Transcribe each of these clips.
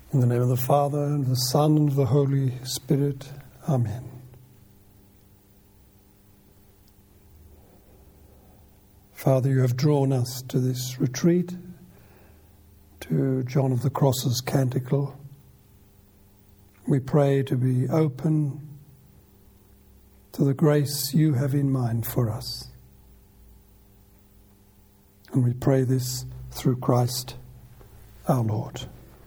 In the name of the Father, and of the Son, and of the Holy Spirit. Amen. Father, you have drawn us to this retreat, to John of the Cross's canticle. We pray to be open to the grace you have in mind for us. And we pray this through Christ our Lord.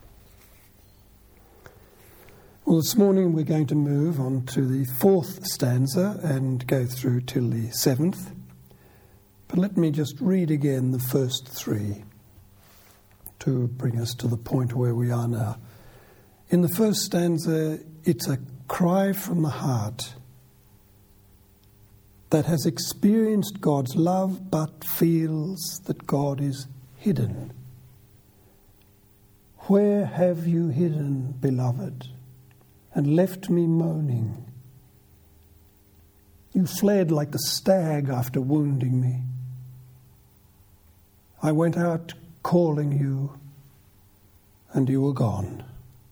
Well, this morning we're going to move on to the fourth stanza and go through till the seventh. But let me just read again the first three to bring us to the point where we are now. In the first stanza, it's a cry from the heart that has experienced God's love but feels that God is hidden. Where have you hidden, beloved, and left me moaning? You fled like the stag after wounding me. I went out calling you, and you were gone.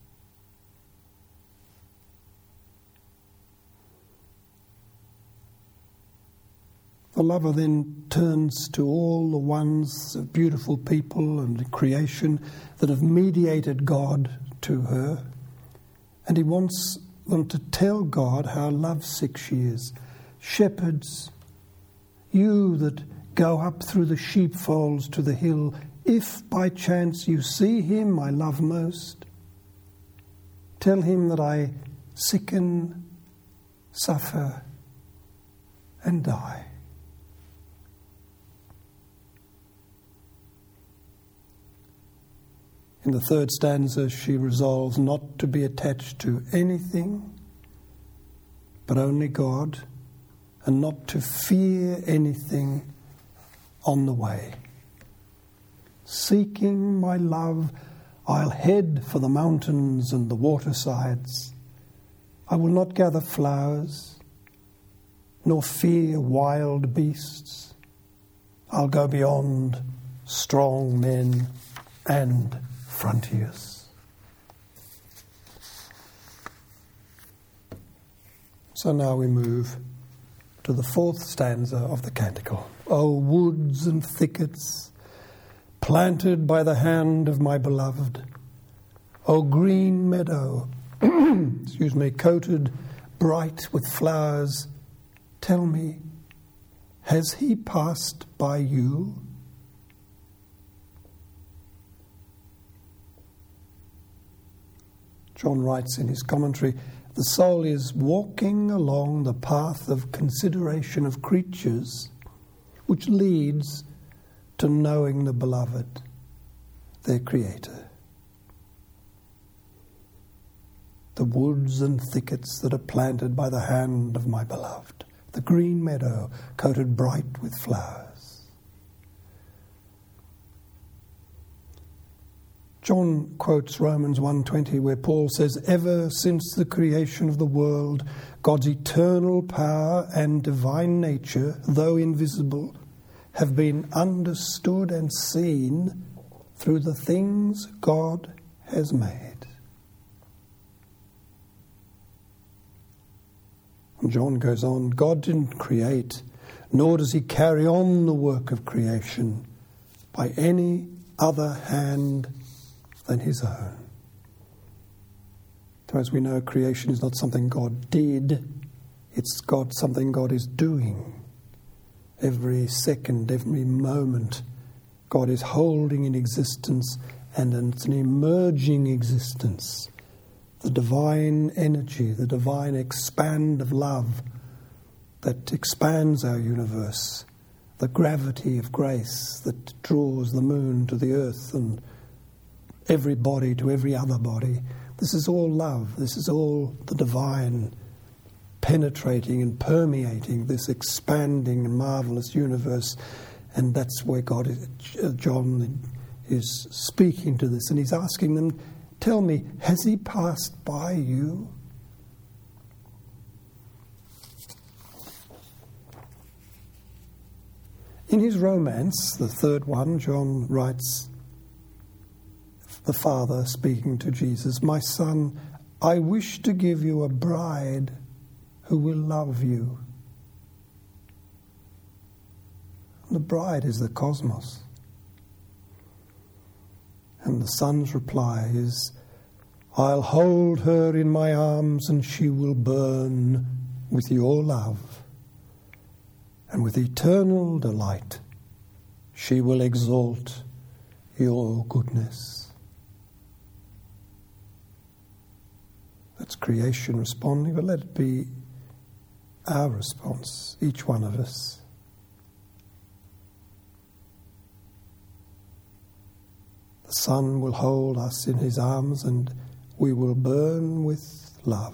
The lover then turns to all the ones of beautiful people and creation that have mediated God to her, and he wants them to tell God how lovesick she is. Shepherds, you that go up through the sheepfolds to the hill, if by chance you see him I love most, tell him that I sicken, suffer, and die. In the third stanza, she resolves not to be attached to anything but only God, and not to fear anything on the way. Seeking my love, I'll head for the mountains and the watersides. I will not gather flowers, nor fear wild beasts. I'll go beyond strong men and frontiers. So now we move to the fourth stanza of the canticle. O woods and thickets, planted by the hand of my beloved, O green meadow, coated bright with flowers, tell me, has he passed by you? John writes in his commentary, the soul is walking along the path of consideration of creatures which leads to knowing the beloved, their Creator. The woods and thickets that are planted by the hand of my beloved, the green meadow coated bright with flowers. John quotes Romans 1:20, where Paul says, ever since the creation of the world, God's eternal power and divine nature, though invisible, have been understood and seen through the things God has made. And John goes on, God didn't create, nor does he carry on the work of creation by any other hand than his own. So as we know, creation is not something God did, it's something God is doing. Every second, every moment, God is holding in existence, and it's an emerging existence. The divine energy, the divine expand of love that expands our universe, the gravity of grace that draws the moon to the earth and every body to every other body. This is all love. This is all the divine penetrating and permeating this expanding and marvelous universe. And that's where John is speaking to this. And he's asking them, tell me, has he passed by you? In his romance, the third one, John writes, The Father speaking to Jesus, "My Son, I wish to give you a bride who will love you." The bride is the cosmos. And the Son's reply is, "I'll hold her in my arms and she will burn with your love. And with eternal delight she will exalt your goodness." That's creation responding, but let it be our response, each one of us. The Son will hold us in his arms and we will burn with love.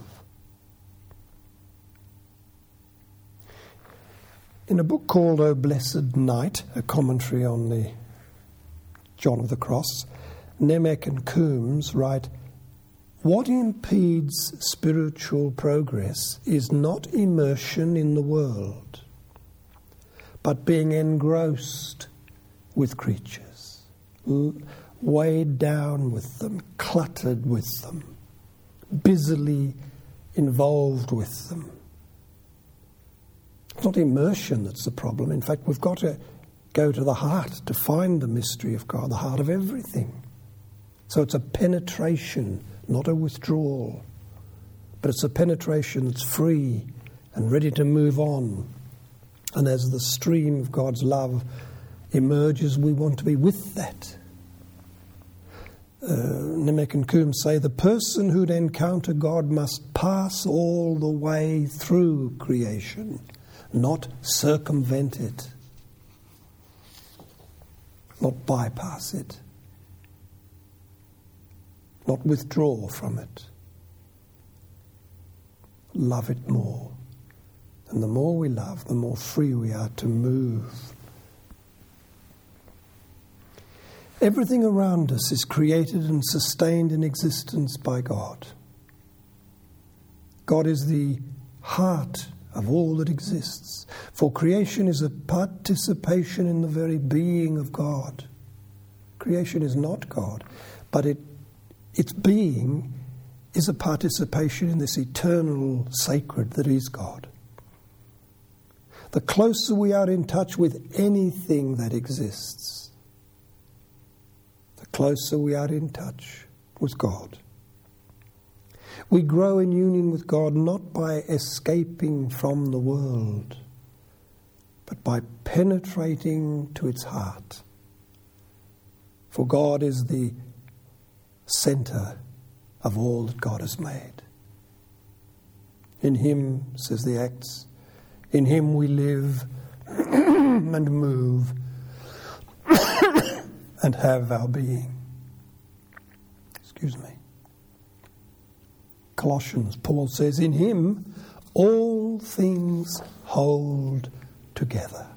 In a book called O Blessed Night, a commentary on the John of the Cross, Nemec and Coombs write, "What impedes spiritual progress is not immersion in the world, but being engrossed with creatures, weighed down with them, cluttered with them, busily involved with them." It's not immersion that's the problem. In fact, we've got to go to the heart to find the mystery of God, the heart of everything. So it's a penetration, not a withdrawal, but it's a penetration that's free and ready to move on. And as the stream of God's love emerges, we want to be with that. Nemec and Coombs say the person who'd encounter God must pass all the way through creation, not circumvent it, not bypass it, not withdraw from it. Love it more. And the more we love, the more free we are to move. Everything around us is created and sustained in existence by God. God is the heart of all that exists. For creation is a participation in the very being of God. Creation is not God, but its being is a participation in this eternal sacred that is God. The closer we are in touch with anything that exists, the closer we are in touch with God. We grow in union with God not by escaping from the world, but by penetrating to its heart. For God is the center of all that God has made. In Him, says the Acts, in Him we live and move and have our being. Excuse me. Colossians, Paul says, in Him all things hold together.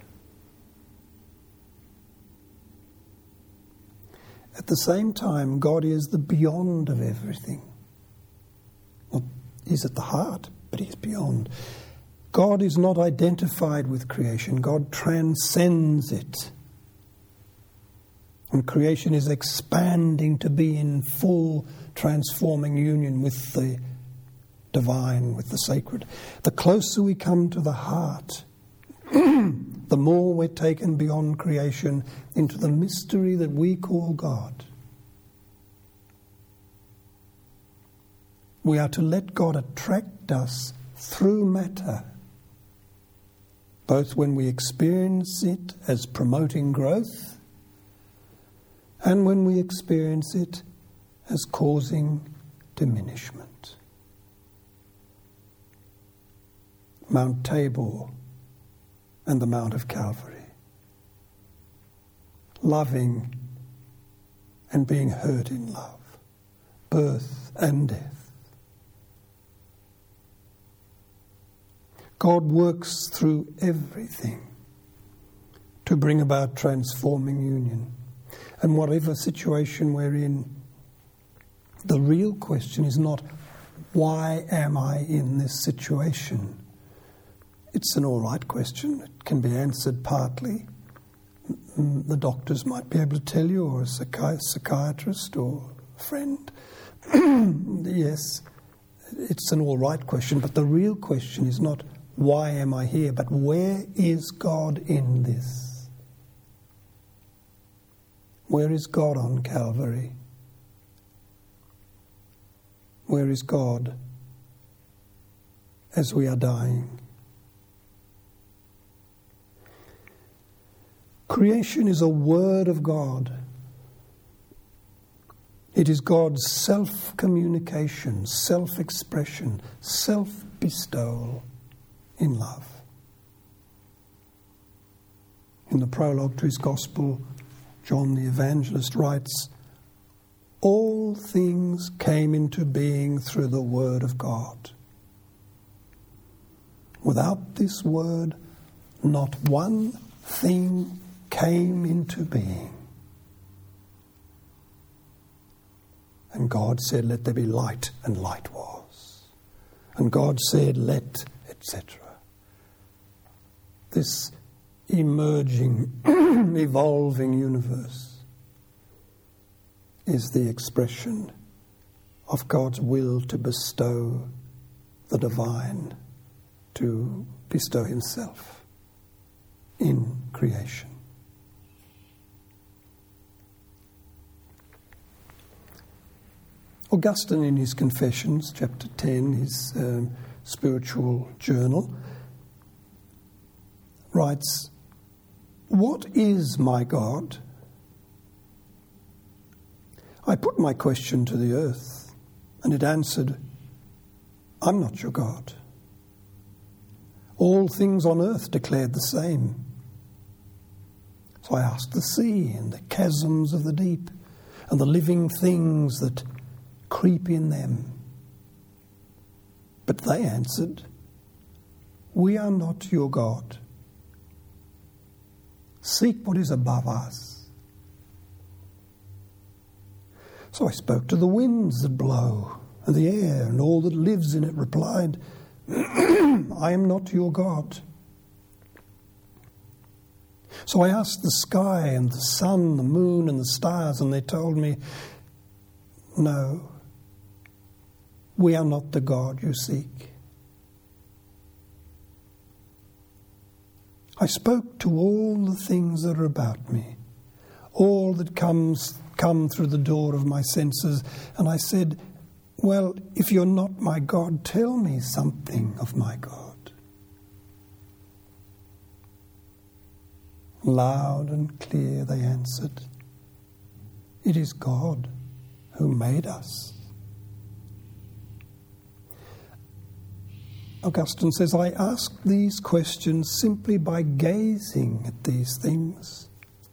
At the same time, God is the beyond of everything. Well, He's at the heart, but He's beyond. God is not identified with creation. God transcends it. And creation is expanding to be in full transforming union with the divine, with the sacred. The closer we come to the heart, the more we're taken beyond creation into the mystery that we call God. We are to let God attract us through matter, both when we experience it as promoting growth and when we experience it as causing diminishment. Mount Tabor and the Mount of Calvary. Loving and being hurt in love. Birth and death. God works through everything to bring about transforming union. And whatever situation we're in, the real question is not, why am I in this situation? It's an all right question. It can be answered partly. The doctors might be able to tell you, or a psychiatrist, or friend. Yes, it's an all right question, but the real question is not why am I here, but where is God in this? Where is God on Calvary? Where is God as we are dying? Creation is a word of God. It is God's self-communication, self-expression, self-bestowal in love. In the prologue to his Gospel, John the Evangelist writes, "All things came into being through the Word of God. Without this Word, not one thing came into being. And God said, let there be light, and light was. And God said, let, etc." This emerging, evolving universe is the expression of God's will to bestow the divine, to bestow himself in creation. Augustine, in his Confessions, chapter 10, his spiritual journal, writes, "What is my God? I put my question to the earth, and it answered, I'm not your God. All things on earth declared the same. So I asked the sea and the chasms of the deep and the living things that creep in them. But they answered, we are not your God. Seek what is above us. So I spoke to the winds that blow, and the air, and all that lives in it replied, I am not your God. So I asked the sky and the sun, the moon and the stars, and they told me, no, we are not the God you seek. I spoke to all the things that are about me, all that come through the door of my senses, and I said, well, if you're not my God, tell me something of my God. Loud and clear they answered, it is God who made us. Augustine says, I asked these questions simply by gazing at these things.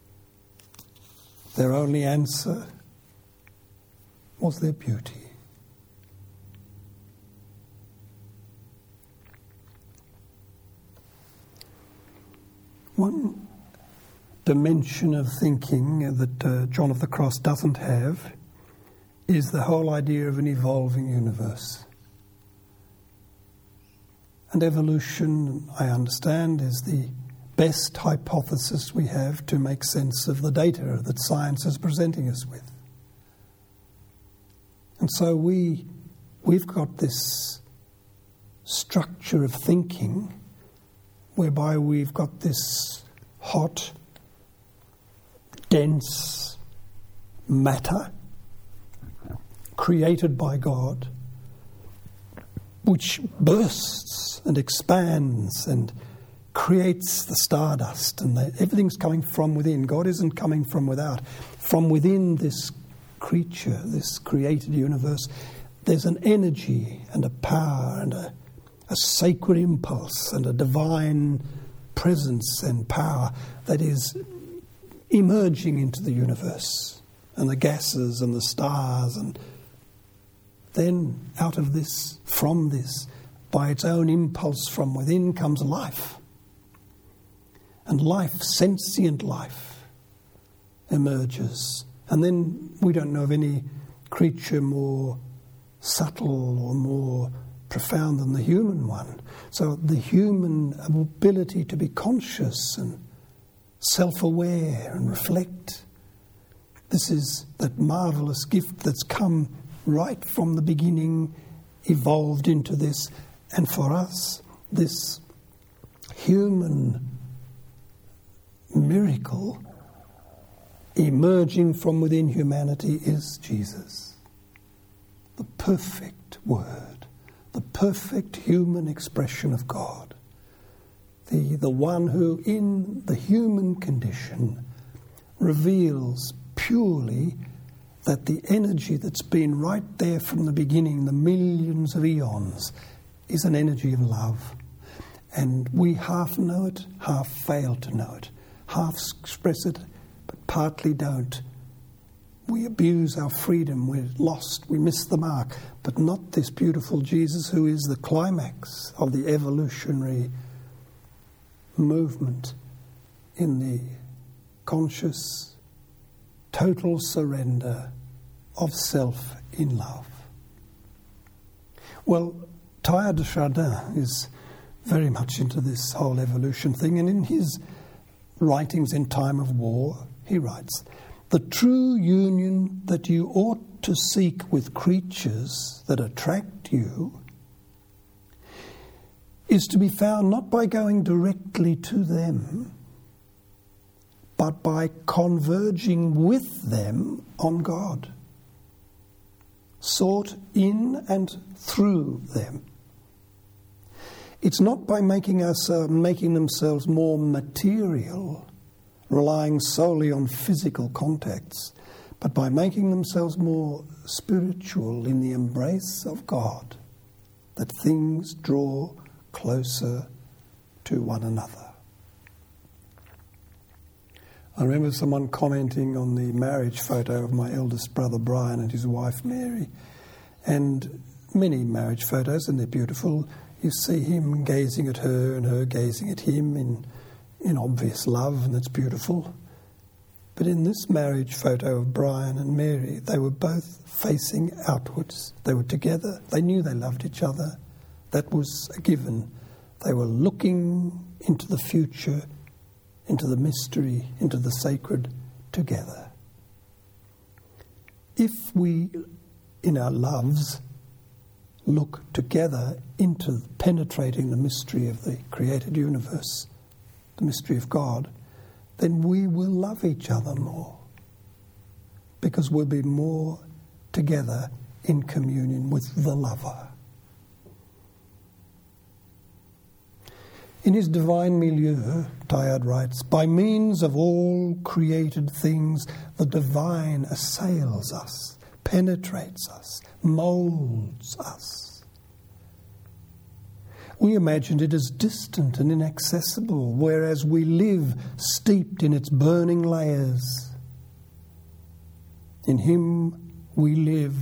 Their only answer was their beauty. One dimension of thinking that John of the Cross doesn't have is the whole idea of an evolving universe. And evolution, I understand, is the best hypothesis we have to make sense of the data that science is presenting us with. And so we've got this structure of thinking whereby we've got this hot, dense matter created by God, which bursts and expands and creates the stardust, and everything's coming from within. God isn't coming from without. From within this creature, this created universe, there's an energy and a power and a sacred impulse and a divine presence and power that is emerging into the universe and the gases and the stars, and then out of this, from this, by its own impulse from within comes life. And life, sentient life, emerges. And then we don't know of any creature more subtle or more profound than the human one. So the human ability to be conscious and self-aware and reflect This is that marvellous gift that's come right from the beginning, evolved into this. And for us, this human miracle emerging from within humanity is Jesus, the perfect Word, the perfect human expression of God, the one who in the human condition reveals purely that the energy that's been right there from the beginning, the millions of eons, is an energy of love. And we half know it, half fail to know it, half express it, but partly don't. We abuse our freedom, we're lost, we miss the mark, but not this beautiful Jesus who is the climax of the evolutionary movement in the conscious, total surrender of self in love. Well, Teilhard de Chardin is very much into this whole evolution thing, and in his writings in time of war, he writes, "The true union that you ought to seek with creatures that attract you is to be found not by going directly to them, but by converging with them on God, sought in and through them. It's not by making themselves more material, relying solely on physical contacts, but by making themselves more spiritual in the embrace of God, that things draw closer to one another." I remember someone commenting on the marriage photo of my eldest brother Brian and his wife Mary, and many marriage photos, and they're beautiful. You see him gazing at her and her gazing at him in obvious love, and it's beautiful. But in this marriage photo of Brian and Mary, they were both facing outwards. They were together. They knew they loved each other. That was a given. They were looking into the future, into the mystery, into the sacred together. If we, in our loves, look together into penetrating the mystery of the created universe, the mystery of God, then we will love each other more, because we'll be more together in communion with the lover. In his Divine Milieu, Teilhard writes, "By means of all created things, the divine assails us, penetrates us, moulds us. We imagined it as distant and inaccessible, whereas we live steeped in its burning layers. In him we live.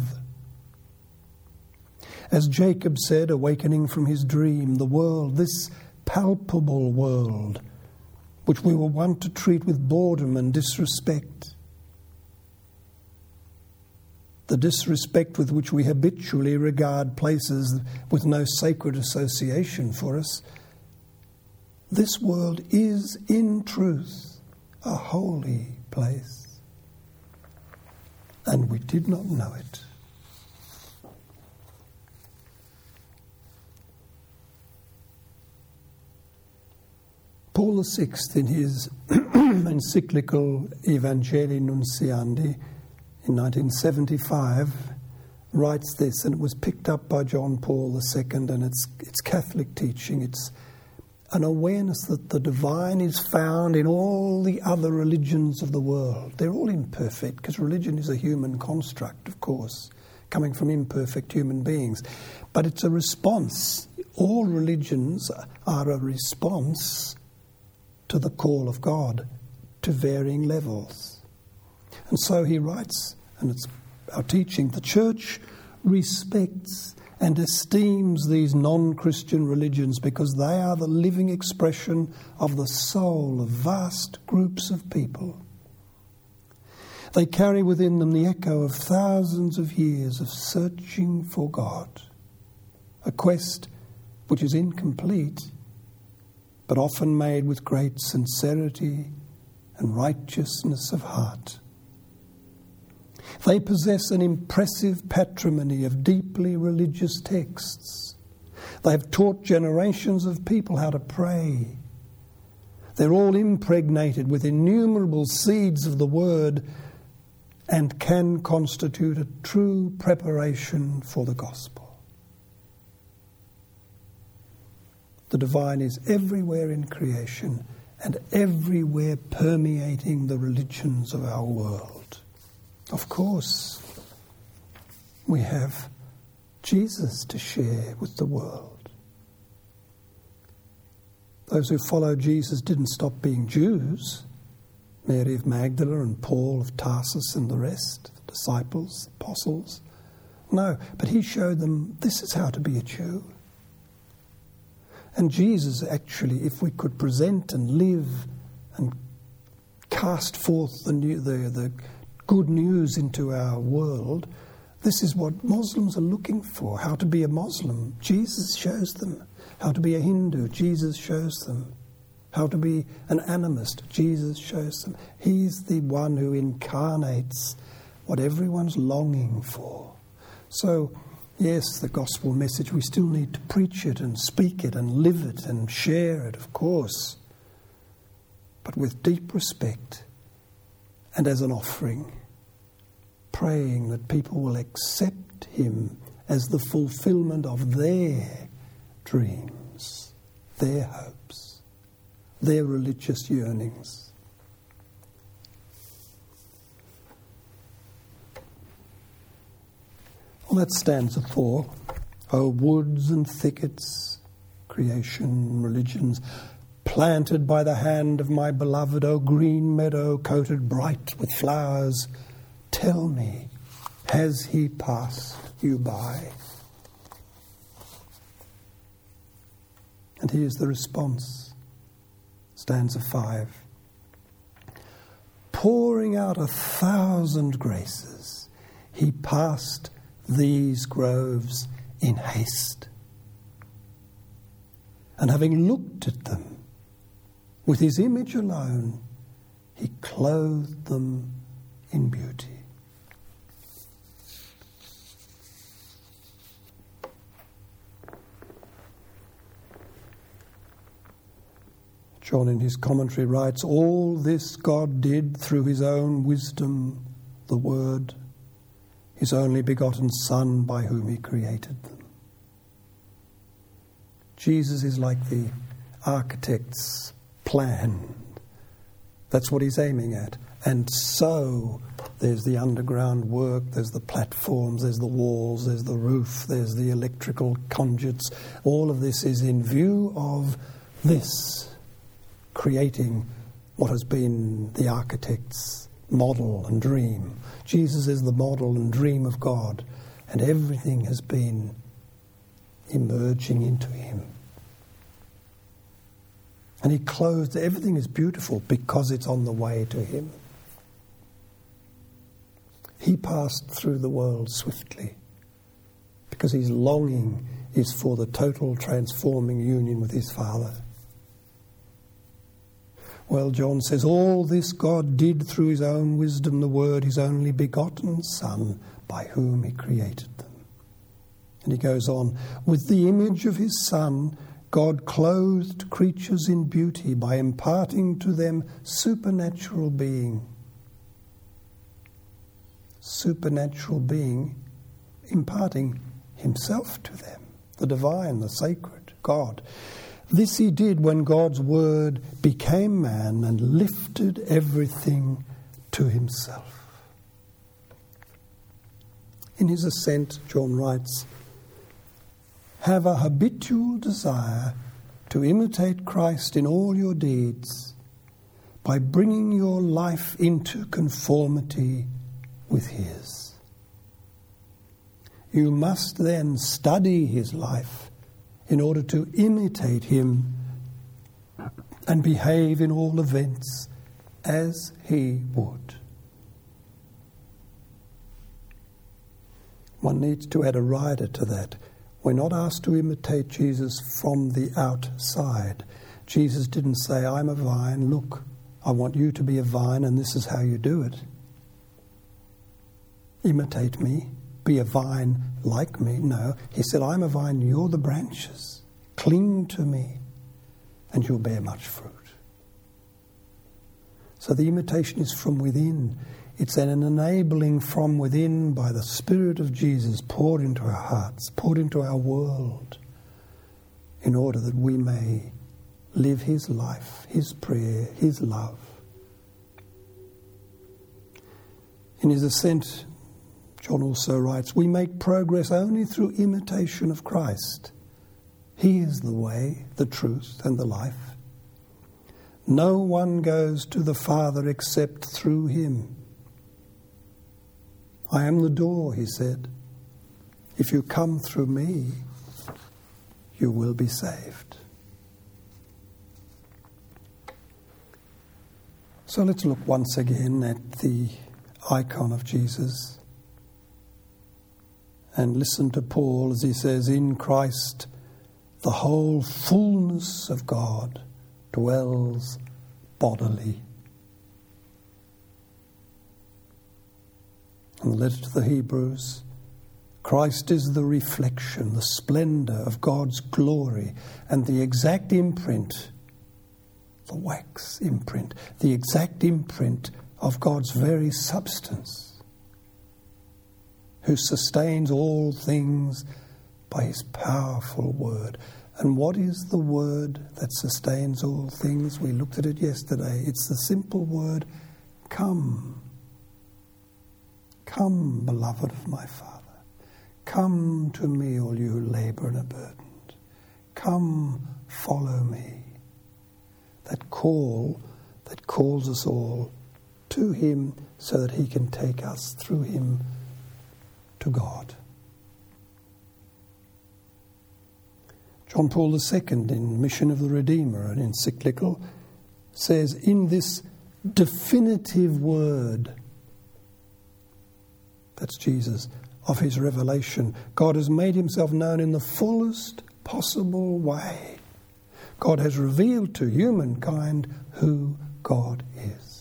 As Jacob said, awakening from his dream, the world, this palpable world, which we were wont to treat with boredom and disrespect, the disrespect with which we habitually regard places with no sacred association for us, this world is in truth a holy place, and we did not know it." Paul VI, in his encyclical Evangelii Nuntiandi in 1975, writes this, and it was picked up by John Paul II, and it's Catholic teaching. It's an awareness that the divine is found in all the other religions of the world. They're all imperfect, because religion is a human construct, of course, coming from imperfect human beings. But it's a response. All religions are a response to the call of God, to varying levels. And so he writes, and it's our teaching, the Church respects and esteems these non-Christian religions because they are the living expression of the soul of vast groups of people. They carry within them the echo of thousands of years of searching for God, a quest which is incomplete, but often made with great sincerity and righteousness of heart. They possess an impressive patrimony of deeply religious texts. They have taught generations of people how to pray. They're all impregnated with innumerable seeds of the Word and can constitute a true preparation for the gospel. The divine is everywhere in creation and everywhere permeating the religions of our world. Of course, we have Jesus to share with the world. Those who followed Jesus didn't stop being Jews. Mary of Magdala and Paul of Tarsus and the rest, the disciples, apostles. No, but he showed them this is how to be a Jew. And Jesus actually, if we could present and live and cast forth the good news into our world, this is what Muslims are looking for, how to be a Muslim. Jesus shows them. How to be a Hindu, Jesus shows them. How to be an animist, Jesus shows them. He's the one who incarnates what everyone's longing for. So, yes, the gospel message, we still need to preach it and speak it and live it and share it, of course, but with deep respect and as an offering, praying that people will accept him as the fulfillment of their dreams, their hopes, their religious yearnings. Well, that's stanza 4. O woods and thickets, creation, religions, planted by the hand of my beloved, O green meadow coated bright with flowers, tell me, has he passed you by? And here's the response, stanza 5. Pouring out 1,000 graces, he passed these groves in haste. And having looked at them, with his image alone, he clothed them in beauty. John in his commentary writes, all this God did through his own wisdom, the Word, his only begotten Son by whom he created them. Jesus is like the architect's plan. That's what he's aiming at. And so there's the underground work, there's the platforms, there's the walls, there's the roof, there's the electrical conduits. All of this is in view of this, creating what has been the architect's model and dream. Jesus is the model and dream of God, and everything has been emerging into him. And he clothed, everything is beautiful because it's on the way to him. He passed through the world swiftly because his longing is for the total transforming union with his Father. Well, John says, all this God did through his own wisdom, the Word, his only begotten Son, by whom he created them. And he goes on, with the image of his Son, God clothed creatures in beauty by imparting to them supernatural being. Supernatural being, imparting himself to them, the divine, the sacred, God. This he did when God's Word became man and lifted everything to himself. In his ascent, John writes, have a habitual desire to imitate Christ in all your deeds by bringing your life into conformity with his. You must then study his life in order to imitate him and behave in all events as he would. One needs to add a rider to that. We're not asked to imitate Jesus from the outside. Jesus didn't say, I'm a vine, look, I want you to be a vine and this is how you do it. imitate me, be a vine like me. No, he said, I'm a vine, you're the branches. Cling to me, and you'll bear much fruit. So the imitation is from within. It's an enabling from within by the Spirit of Jesus poured into our hearts, poured into our world, in order that we may live his life, his prayer, his love. In his ascent, John also writes, we make progress only through imitation of Christ. He is the way, the truth, and the life. No one goes to the Father except through him. I am the door, he said. If you come through me, you will be saved. So let's look once again at the icon of Jesus and listen to Paul as he says, in Christ the whole fullness of God dwells bodily. In the letter to the Hebrews, Christ is the reflection, the splendor of God's glory, and the exact imprint, the wax imprint, the exact imprint of God's very substance, who sustains all things by his powerful word. And what is the word that sustains all things? We looked at it yesterday. It's the simple word, come. Come, beloved of my Father. Come to me, all you who labor and are burdened. Come, follow me. That call that calls us all to him so that he can take us through him to God. John Paul II, in Mission of the Redeemer, an encyclical, says, in this definitive word, that's Jesus, of his revelation, God has made himself known in the fullest possible way. God has revealed to humankind who God is.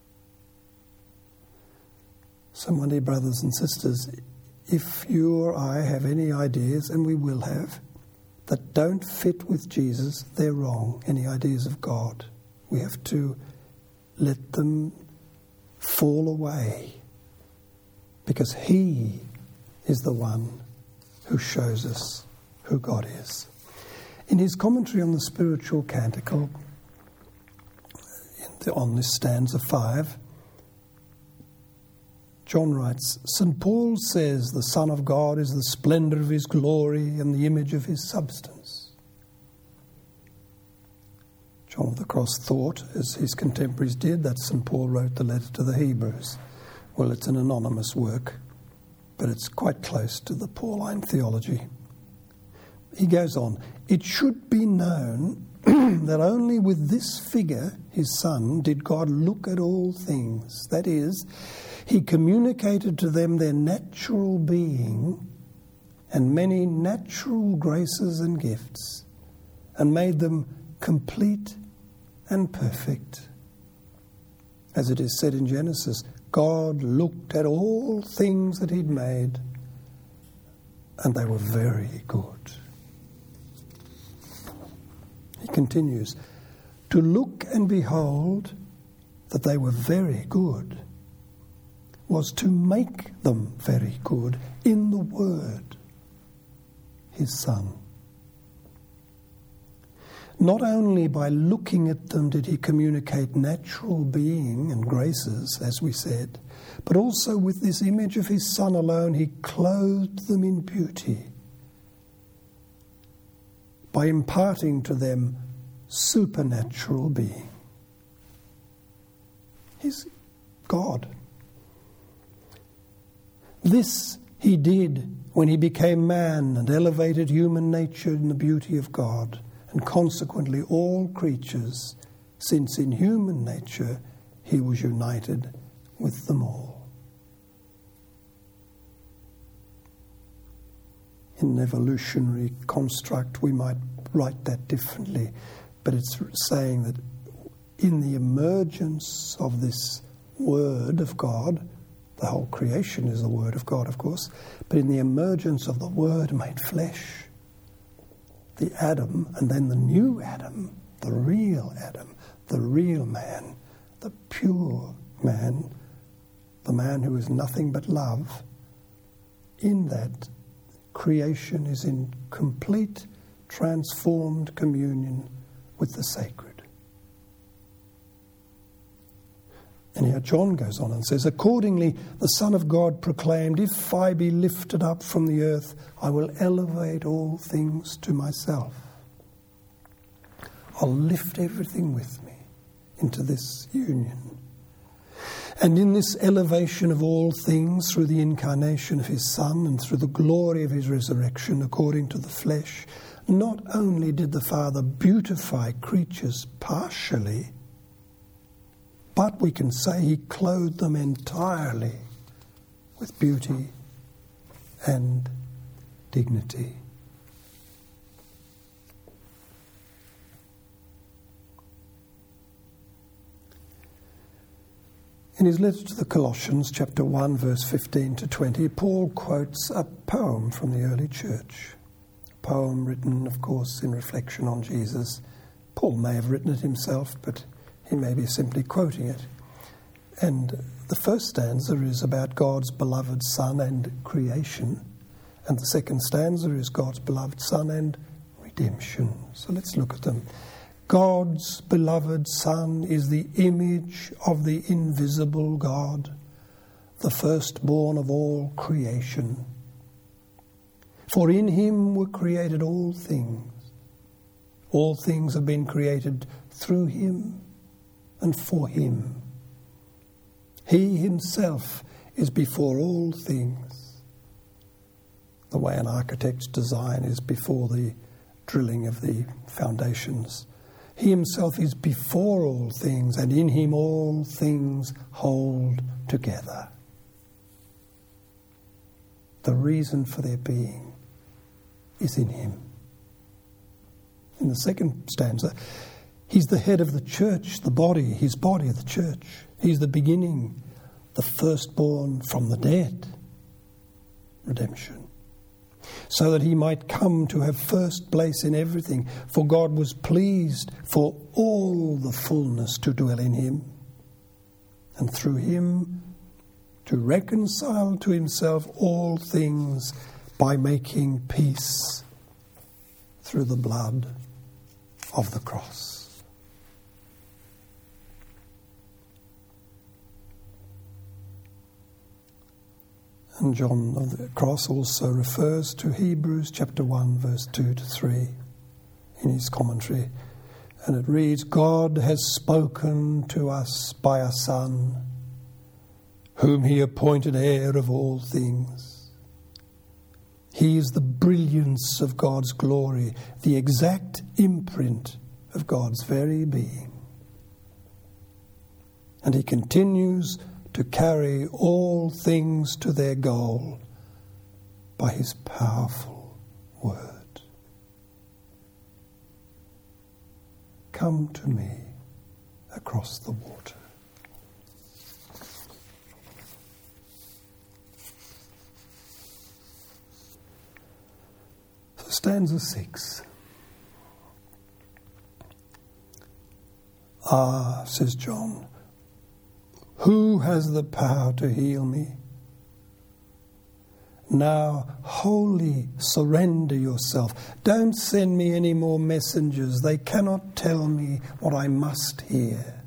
So, my dear brothers and sisters, if you or I have any ideas, and we will have, that don't fit with Jesus, they're wrong. Any ideas of God, we have to let them fall away, because he is the one who shows us who God is. In his commentary on the spiritual canticle, on this stanza 5, John writes, St. Paul says the Son of God is the splendor of his glory and the image of his substance. John of the Cross thought, as his contemporaries did, that St. Paul wrote the letter to the Hebrews. Well, it's an anonymous work, but it's quite close to the Pauline theology. He goes on, it should be known that only with this figure, his Son, did God look at all things. That is, he communicated to them their natural being and many natural graces and gifts, and made them complete and perfect. As it is said in Genesis, God looked at all things that he'd made, and they were very good. He continues, to look and behold that they were very good was to make them very good in the Word, his Son. Not only by looking at them did he communicate natural being and graces, as we said, but also with this image of his Son alone, he clothed them in beauty by imparting to them supernatural being. He's God. This he did when he became man and elevated human nature in the beauty of God, and consequently all creatures, since in human nature he was united with them all. In an evolutionary construct, we might write that differently, but it's saying that in the emergence of this Word of God, The whole creation is the Word of God, of course, but in the emergence of the Word made flesh, the Adam, and then the new Adam, the real man, the pure man, the man who is nothing but love, in that creation is in complete, transformed communion with the sacred. And here John goes on and says, accordingly, the Son of God proclaimed, if I be lifted up from the earth, I will elevate all things to myself. I'll lift everything with me into this union. And in this elevation of all things, through the incarnation of his Son and through the glory of his resurrection according to the flesh, not only did the Father beautify creatures partially, but we can say he clothed them entirely with beauty and dignity. In his letter to the Colossians, chapter 1, verse 15 to 20, Paul quotes a poem from the early church. A poem written, of course, in reflection on Jesus. Paul may have written it himself, but he may be simply quoting it. And the first stanza is about God's beloved Son and creation, and the second stanza is God's beloved Son and redemption. So let's look at them. God's beloved Son is the image of the invisible God, the firstborn of all creation. For in him were created all things. All things have been created through him and for him. He himself is before all things. The way an architect's design is before the drilling of the foundations. He himself is before all things, and in him all things hold together. The reason for their being is in him. In the second stanza, he's the head of the church, the body, his body, the church. He's the beginning, the firstborn from the dead. Redemption. So that he might come to have first place in everything. For God was pleased for all the fullness to dwell in him, and through him to reconcile to himself all things by making peace through the blood of the cross. And John of the Cross also refers to Hebrews chapter 1, verse 2 to 3 in his commentary. And it reads, God has spoken to us by a Son, whom he appointed heir of all things. He is the brilliance of God's glory, the exact imprint of God's very being. And he continues to carry all things to their goal by his powerful word. Come to me across the water. So stanza 6. Ah, says John, who has the power to heal me? Now, wholly surrender yourself. Don't send me any more messengers. They cannot tell me what I must hear.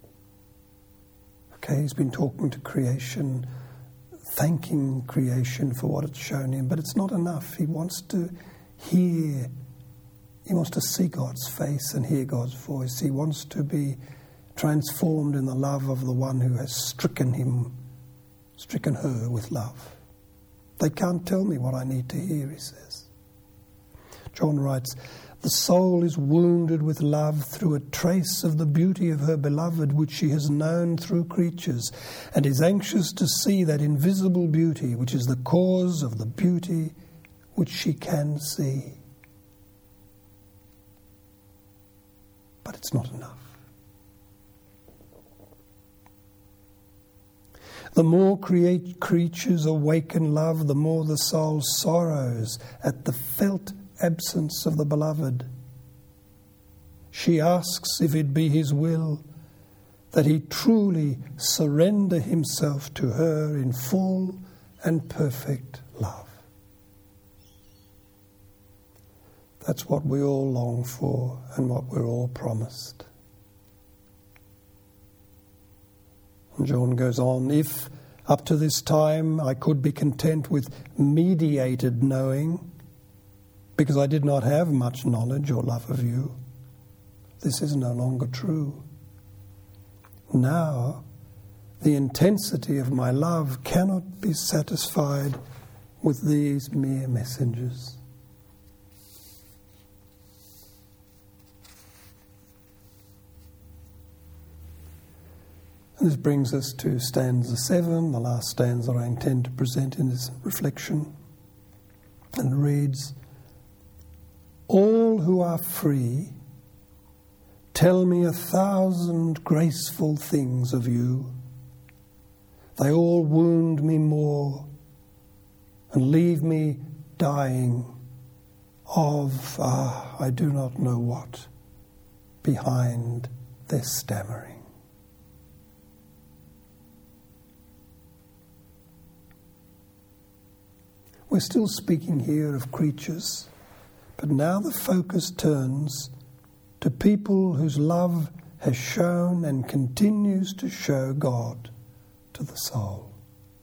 Okay, he's been talking to creation, thanking creation for what it's shown him, but it's not enough. He wants to hear. He wants to see God's face and hear God's voice. He wants to be transformed in the love of the one who has stricken her with love. They can't tell me what I need to hear, he says. John writes, the soul is wounded with love through a trace of the beauty of her beloved, which she has known through creatures, and is anxious to see that invisible beauty, which is the cause of the beauty which she can see. But it's not enough. The more creatures awaken love, the more the soul sorrows at the felt absence of the beloved. She asks if it be his will that he truly surrender himself to her in full and perfect love. That's what we all long for and what we're all promised. And John goes on, if up to this time I could be content with mediated knowing, because I did not have much knowledge or love of you, this is no longer true. Now, the intensity of my love cannot be satisfied with these mere messengers. And this brings us to stanza 7, the last stanza I intend to present in this reflection. And it reads, all who are free tell me 1,000 graceful things of you. They all wound me more and leave me dying of, I do not know what, behind their stammering. We're still speaking here of creatures, but now the focus turns to people whose love has shown and continues to show God to the soul.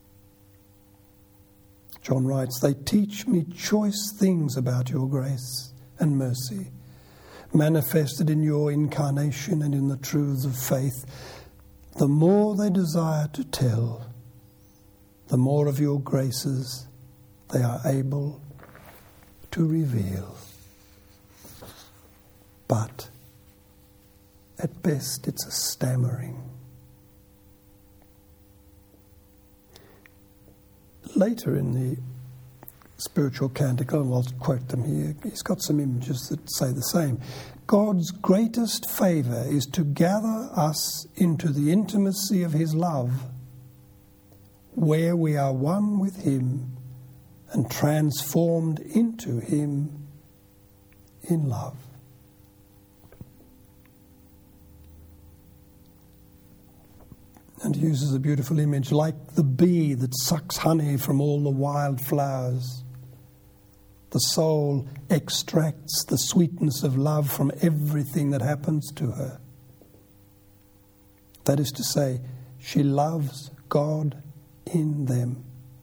John writes, they teach me choice things about your grace and mercy, manifested in your incarnation and in the truths of faith. The more they desire to tell, the more of your graces they are able to reveal. But at best it's a stammering. Later in the spiritual canticle, and I'll quote them here, he's got some images that say the same. God's greatest favour is to gather us into the intimacy of his love, where we are one with him and transformed into him in love. And uses a beautiful image, like the bee that sucks honey from all the wild flowers. The soul extracts the sweetness of love from everything that happens to her. That is to say, she loves God in them.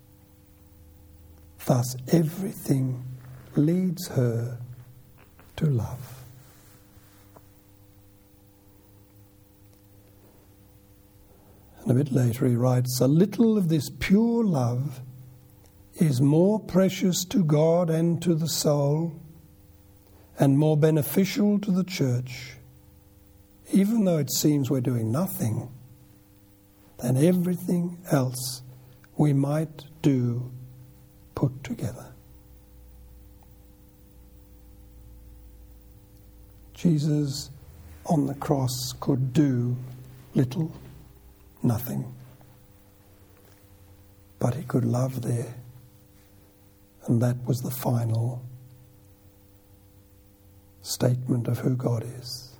Thus, everything leads her to love. And a bit later he writes, a little of this pure love is more precious to God and to the soul, and more beneficial to the church, even though it seems we're doing nothing, than everything else we might do put together. Jesus on the cross could do little, nothing, but he could love there, and that was the final statement of who God is.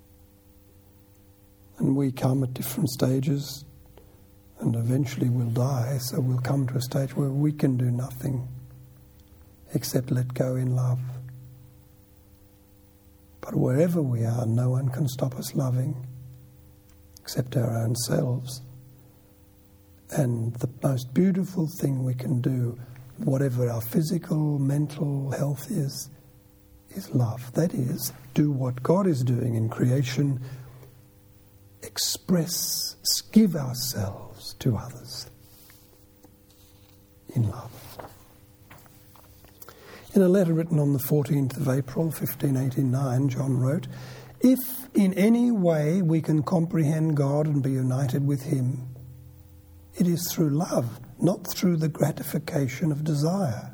And we come at different stages, and eventually we'll die, so we'll come to a stage where we can do nothing except let go in love. But wherever we are, no one can stop us loving except our own selves. And the most beautiful thing we can do, whatever our physical, mental health is love. That is, do what God is doing in creation, express, give ourselves to others in love. In a letter written on the 14th of April, 1589, John wrote, if in any way we can comprehend God and be united with him, it is through love, not through the gratification of desire.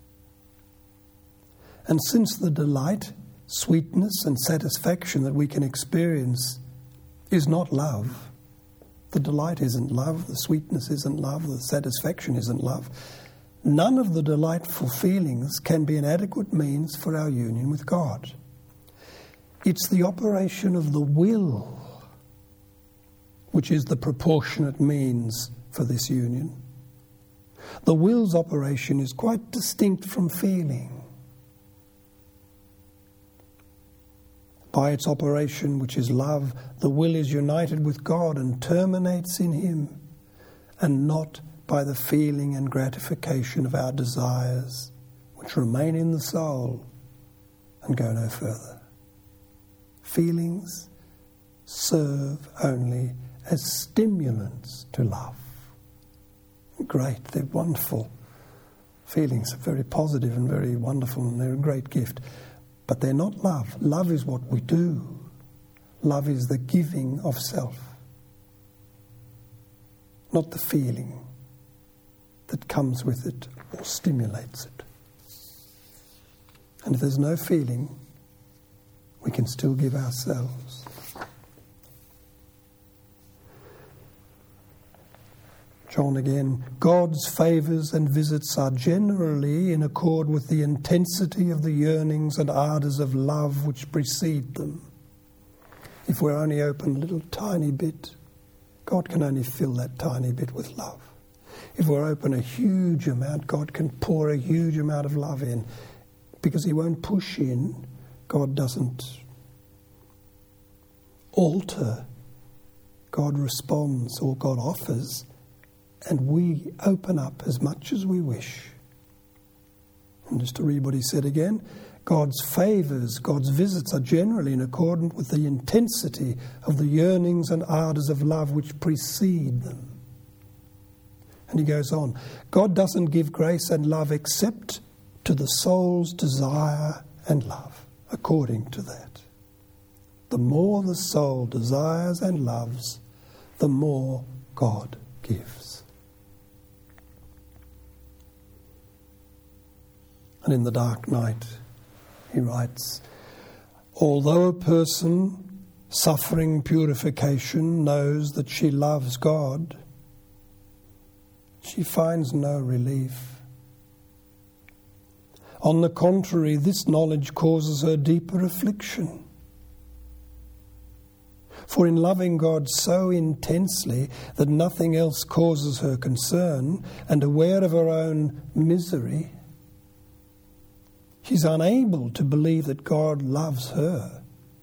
And since the delight, sweetness and satisfaction that we can experience is not love, The delight isn't love, the sweetness isn't love, the satisfaction isn't love. None of the delightful feelings can be an adequate means for our union with God. It's the operation of the will which is the proportionate means for this union. The will's operation is quite distinct from feeling. By its operation, which is love, the will is united with God and terminates in Him, and not by the feeling and gratification of our desires, which remain in the soul and go no further. Feelings serve only as stimulants to love. Great, they're wonderful. Feelings are very positive and very wonderful, and they're a great gift. But they're not love. Love is what we do. Love is the giving of self, not the feeling that comes with it or stimulates it. And if there's no feeling, we can still give ourselves. John again, God's favours and visits are generally in accord with the intensity of the yearnings and ardours of love which precede them. If we're only open a little tiny bit, God can only fill that tiny bit with love. If we're open a huge amount, God can pour a huge amount of love in. Because He won't push in, God doesn't alter. God responds, or God offers, and we open up as much as we wish. And just to read what he said again, God's favours, God's visits are generally in accordance with the intensity of the yearnings and ardours of love which precede them. And he goes on, God doesn't give grace and love except to the soul's desire and love, according to that. The more the soul desires and loves, the more God gives. And in the dark night, he writes, although a person suffering purification knows that she loves God, she finds no relief. On the contrary, this knowledge causes her deeper affliction. For in loving God so intensely that nothing else causes her concern, and aware of her own misery, she's unable to believe that God loves her.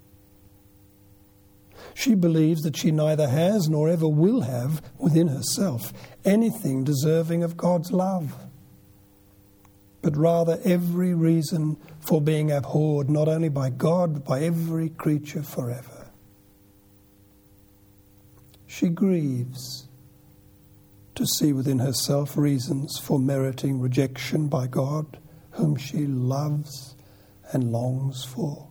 She believes that she neither has nor ever will have within herself anything deserving of God's love, but rather every reason for being abhorred not only by God but by every creature forever. She grieves to see within herself reasons for meriting rejection by God, whom she loves and longs for.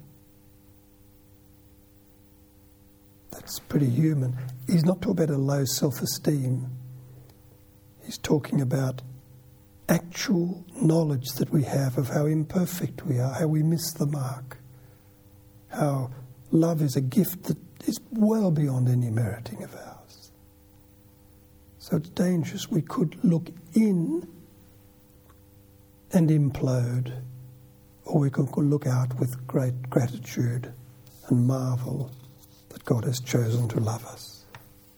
That's pretty human. He's not talking about a low self-esteem. He's talking about actual knowledge that we have of how imperfect we are, how we miss the mark, how love is a gift that is well beyond any meriting of ours. So it's dangerous. We could look in and implode, or we can look out with great gratitude and marvel that God has chosen to love us.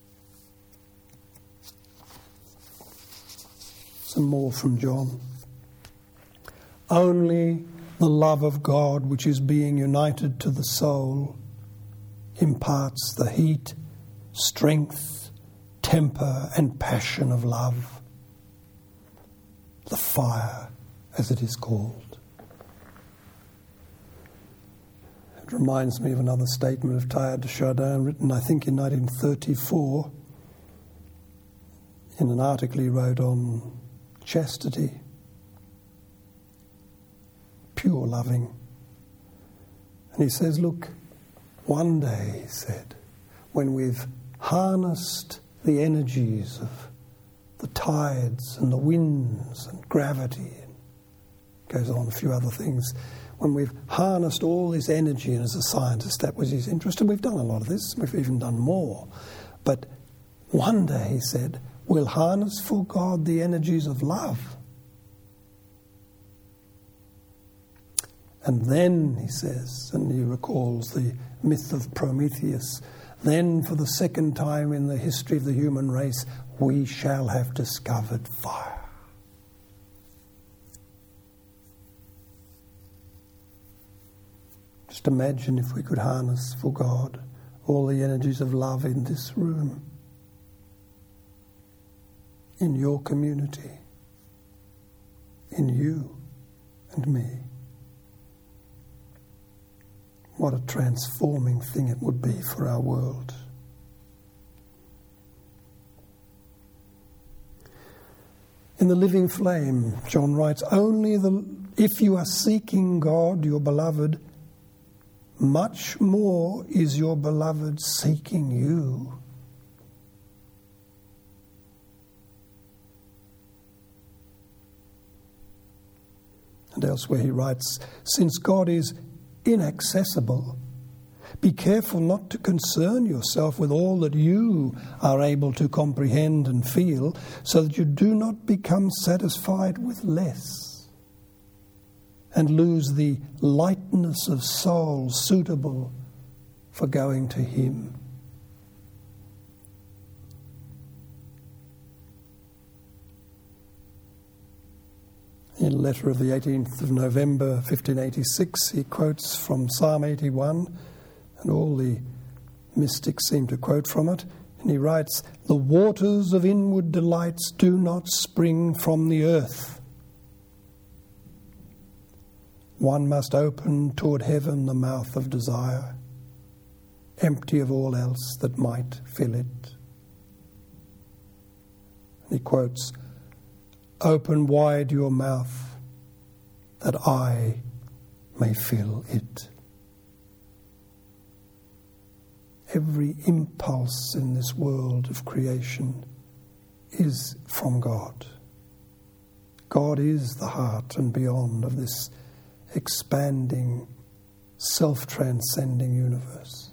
Some more from John. Only the love of God, which is being united to the soul, imparts the heat, strength, temper, and passion of love, the fire, as it is called. It reminds me of another statement of Teilhard de Chardin, written, I think, in 1934, in an article he wrote on chastity, pure loving. And he says, look, one day, he said, when we've harnessed the energies of the tides and the winds and gravity, and goes on a few other things, when we've harnessed all this energy, and as a scientist that was his interest, and we've done a lot of this, we've even done more, but wonder, he said, will harness for God the energies of love. And then, he says, and he recalls the myth of Prometheus, then for the second time in the history of the human race, we shall have discovered fire. Just imagine if we could harness for God all the energies of love in this room, in your community, in you and me. What a transforming thing it would be for our world. In The Living Flame, John writes, if you are seeking God, your beloved, much more is your beloved seeking you. And elsewhere he writes, since God is inaccessible, be careful not to concern yourself with all that you are able to comprehend and feel, so that you do not become satisfied with less and lose the lightness of soul suitable for going to Him. In a letter of the 18th of November 1586, he quotes from Psalm 81, and all the mystics seem to quote from it, and he writes, "The waters of inward delights do not spring from the earth. One must open toward heaven the mouth of desire, empty of all else that might fill it." And he quotes, "Open wide your mouth, that I may fill it." Every impulse in this world of creation is from God. God is the heart and beyond of this expanding, self-transcending universe.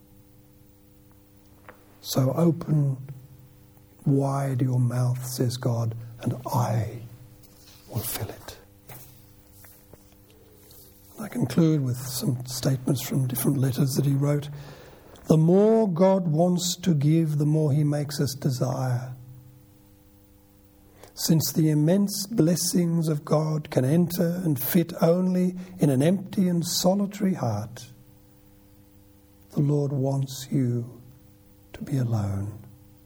So open wide your mouth, says God, and I will fill it. I conclude with some statements from different letters that he wrote. The more God wants to give, the more He makes us desire. Since the immense blessings of God can enter and fit only in an empty and solitary heart, the Lord wants you to be alone.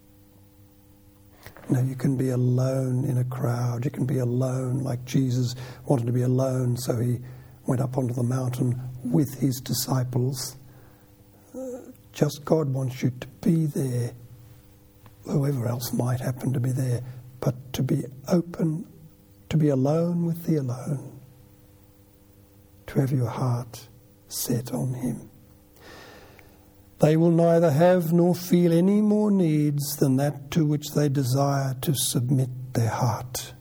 Now, you can be alone in a crowd. You can be alone like Jesus wanted to be alone, so He went up onto the mountain with His disciples. Just God wants you to be there, whoever else might happen to be there, but to be open, to be alone with the alone, to have your heart set on Him. They will neither have nor feel any more needs than that to which they desire to submit their heart.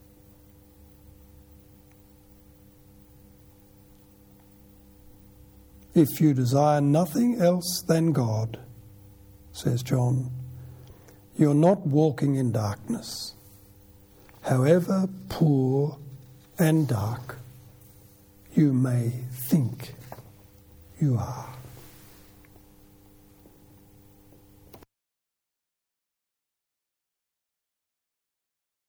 If you desire nothing else than God, says John, you're not walking in darkness, however poor and dark you may think you are.